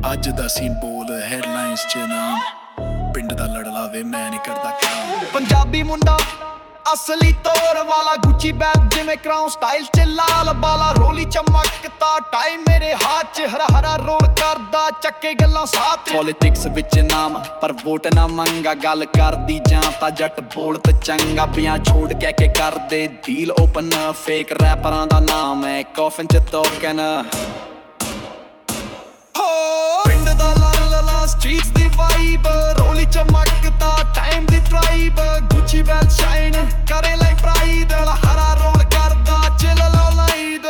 ਅੱਜ ਦਾ ਸੀਨ ਬੋਲ ਹੈਡਲਾਈਨਸ ਚ ਨਾਮ ਪਿੰਡ ਦਾ ਲੜਲਾ ਵੇ ਮੈਂ ਨਹੀਂ ਕਰਦਾ ਕੰਮ। ਪੰਜਾਬੀ ਮੁੰਡਾ ਅਸਲੀ ਤੌਰ ਵਾਲਾ, ਗੁੱਚੀ ਬੈਗ ਜਿਵੇਂ ਕਰਾਉਂ ਸਟਾਈਲ ਚ ਲਾਲ ਬਾਲਾ, ਰੋਲੀ ਚਮਕਦਾ ਟਾਈਮ ਮੇਰੇ ਹੱਥ ਚ, ਹਰਾ ਹਰਾ ਰੋਲ ਕਰਦਾ ਚੱਕੇ ਗੱਲਾਂ ਸਾਥ। ਪੋਲਿਟਿਕਸ ਵਿੱਚ ਨਾਮ ਪਰ ਵੋਟ ਨਾ ਮੰਗਾ, ਗੱਲ ਕਰਦੀ ਜਾਂ ਤਾਂ ਜੱਟ ਬੋਲਤ ਚੰਗਾ, ਬਿਆਂ ਛੋੜ ਕੇ ਕਰਦੇ ਡੀਲ ਓਪਨ, ਫੇਕ ਰੈਪਰਾਂ ਦਾ ਨਾਮ ਹੈ ਕੌਫਨ ਚ ਤੋਕਨ। ਪਿੰਡ ਦਾ ਲਾਲਾ ਸਟ੍ਰੀਟਸ ਦੀ ਵਾਈਬ, ਰੋਲੀ ਚਮਕਦਾ ਟਾਈਮ ਦੀ ਟ੍ਰਾਈਬ, ਗੁੱਚੀ ਬੈਗ ਸ਼ਾਈਨ ਕਰੇ ਲਾਈਕ ਪ੍ਰਾਈਡ, ਹਰਾ ਰੋਲ ਕਰਦਾ ਚਿਲ ਲਾਈਡ।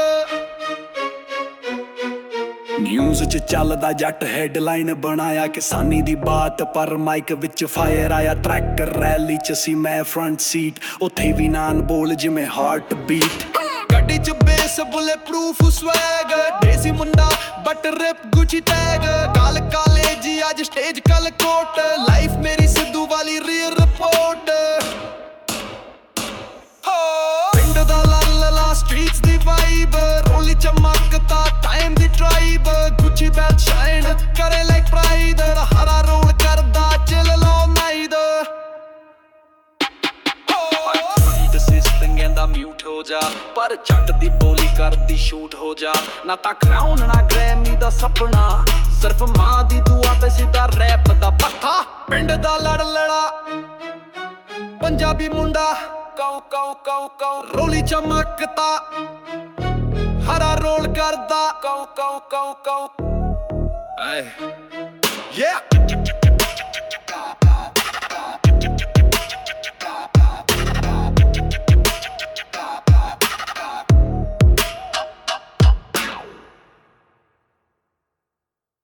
ਨਿਊਜ਼ ਚ ਚੱਲਦਾ ਜੱਟ ਹੈਡਲਾਈਨ ਬਣਾਇਆ ਕਿਸਾਨੀ ਦੀ ਬਾਤ, ਪਰ ਮਾਈਕ ਵਿੱਚ ਫਾਇਰ ਆਇਆ ਟਰੈਕਟਰ ਰੈਲੀ ਚ ਸੀ ਮੈਂ ਫਰੰਟ ਸੀਟ, ਉੱਥੇ ਵੀ ਨਾਨ ਬੋਲ ਜਿਵੇਂ ਹਾਰਟ ਬੀਟ। ਗੱਡੀ ਚ bass bulletproof swag, desi ਮੁੰਡਾ ਬਟ ਰਿਪ ਗੁੱਚੀ ਟੈਗ, ਕਾਲ ਕਾਲੇਜੀ ਅੱਜ ਸਟੇਜ ਕਲ ਕੋਟ, ਲਾਈਫ ਮੇਰੀ ਸਿੱਧੂ ਵਾਲੀ ਰੀਅਲ ਰਿਪੋਰਟ। ਪਿੰਡ ਦਾ ਲਾਲਾ ਸਟ੍ਰੀਟਸ ਦੀ ਵਾਈਬ, ਰੋਲੀ ਚਮਕਦਾ ਟਾਈਮ ਦੀ ਟ੍ਰਾਈਬ, ਗੁੱਚੀ ਬੈਗ ਸ਼ਾਈਨ ਕਰੇ ਲਾਈਕ ਪ੍ਰਾਈਡ, ਹਰਾ ਰੋਲ ਕਰਦਾ ਚਿਲ ਨਾਈਡ। ਕਹਿੰਦਾ ਮਿਊਟ ਹੋ ਜਾ, ਪਰ ਜੱਟ ਦੀ ਬੋਲੀ ਕਰਦੀ ਸ਼ੂਟ ਹੋ ਜਾ, ਨਾ ਤਾਂ ਕਰਾਉਣ ਨਾ ਗ੍ਰੈਮੀ ਦਾ ਸੁਪਨਾ, ਸਿਰਫ ਮਾਂ ਦੀ ਦੁਆ ਤੇ ਸਿੱਧਾ ਰੈਪ ਦਾ ਪੱਥਾ। ਪਿੰਡ ਦਾ ਲੜ ਲੜਾ ਪੰਜਾਬੀ ਮੁੰਡਾ, ਕਉ ਕਉ ਕਉ ਕਉ ਰੋਲੀ ਚਮਕਦਾ, ਹਰਾ ਰੋਲ ਕਰਦਾ ਕਉ ਕਉ ਕਉ ਕਉ। Yeah